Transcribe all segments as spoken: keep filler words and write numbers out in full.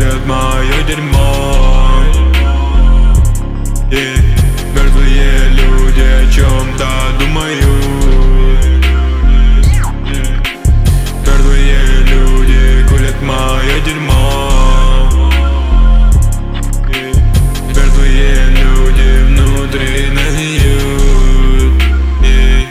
курят мое дерьмо. И мертвые люди о чем-то думают. Мертвые люди курят мое дерьмо. И мертвые люди внутри нагниют. И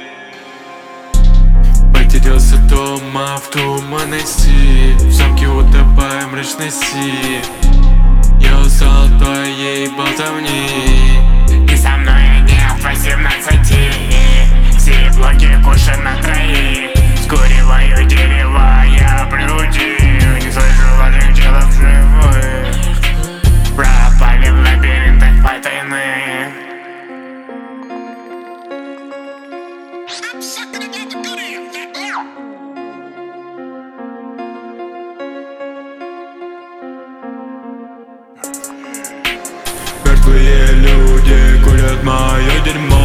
потерялся дома в туманности, в замке утопая в мрачности. Я устал от твоей болтовни, и со мной нет восемнадцати. Все блоки кушай на троих. Скуриваю дерево, я блюдил. Не слышу ваших челов живых. Пропали в лабиринтах потайных. мертвые люди курят мое дерьмо.